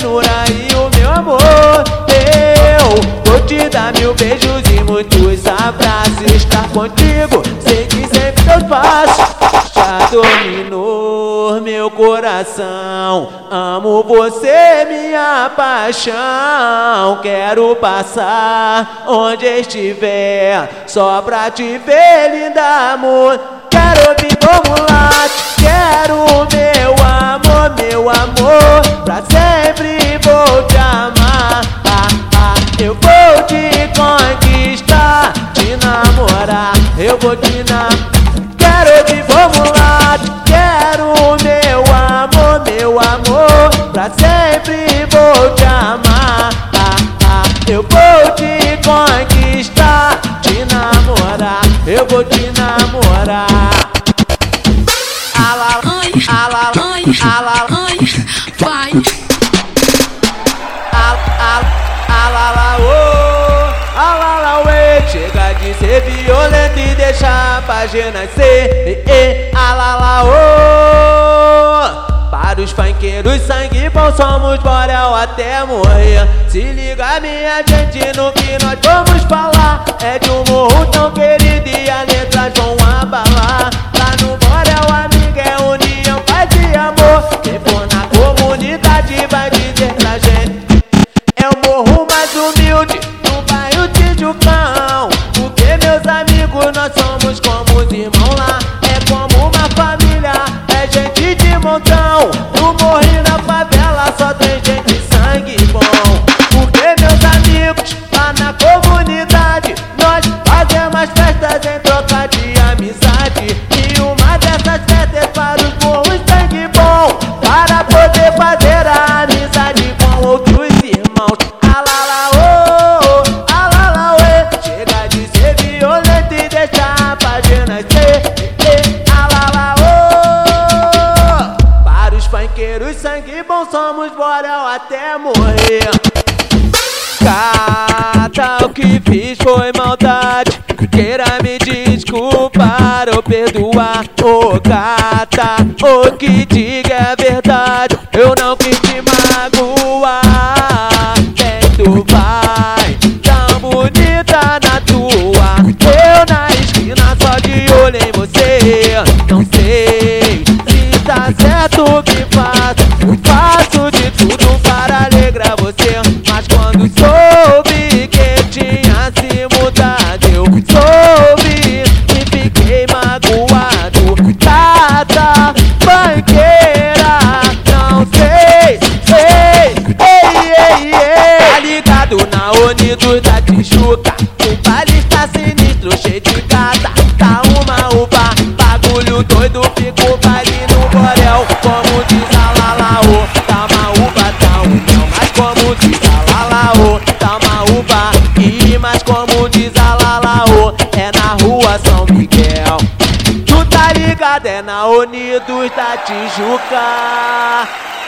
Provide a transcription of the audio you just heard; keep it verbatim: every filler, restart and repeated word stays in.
ternura e o meu amor. Eu vou te dar mil beijos e muitos abraços. Estar contigo, sei que sempre teus passos já dominou meu coração. Amo você, minha paixão. Quero passar onde estiver só pra te ver, linda amor. Quero ouvir como late, quero meu amor, meu amor. Pra sempre vou te amar. Ah, ah, eu vou te conquistar, te namorar, eu vou te namorar. Quero ouvir como late, quero meu amor, meu amor. Pra sempre vou te amar. Ah, ah, eu vou te conquistar, te namorar, eu vou te namorar. Alala, alala, alala, vai. Alala, oh, alala, ué. Chega de ser violento e deixa a página ser. Alala, oh. Para os funkeiros, sangue bom, somos borel até morrer. Se liga, minha gente, no que nós vamos falar. É de um morro tão querido e as letras vão abalar. Lá no borel, amiga, é união, paz e amor. Quem for na comunidade vai dizer pra gente: é o morro mais humilde do bairro Tijucão. Porque, meus amigos, nós somos como os irmãos lá. É como uma família, é gente de montão. No morro e na favela só tem gente sangue bom. Porque, meus amigos, lá na comunidade nós fazemos festas em troca de amizade. E uma dessas festas é para os morros sangue bom, para poder fazer a amizade com outros irmãos. Alala, oh, oh, alala, ué. Chega de ser violento e deixa a página ser. Alala, oh. Para os funkeiros, sangue bom, somos borel até morrer. Cata, o que fiz foi maldade. Queira me desculpar ou perdoar. Oh, gata, o que diga é verdade. Eu não quis te magoar. Quem tu vai, tão bonita na tua. Eu na esquina só de olho em você. Não sei se tá certo o que faço. Faço de tudo para alegrar você. Mas quando soube que tinha se mudado, eu soube e fiquei magoado. Tata, banqueira, não sei, ei, ei, ei, ei. Tá ligado na Unidos da Tijuca? O baile está sinistro, cheio de gata. Tá uma uva, bagulho doido, fica o baile no borel. Como diz a Lalaô, tá uma uva, tá um mel. Mas como diz a Lalaô, tá uma uva. E mas como diz a Lalaô, é na rua São Miguel. Tu tá ligado, é na Unidos da Tijuca.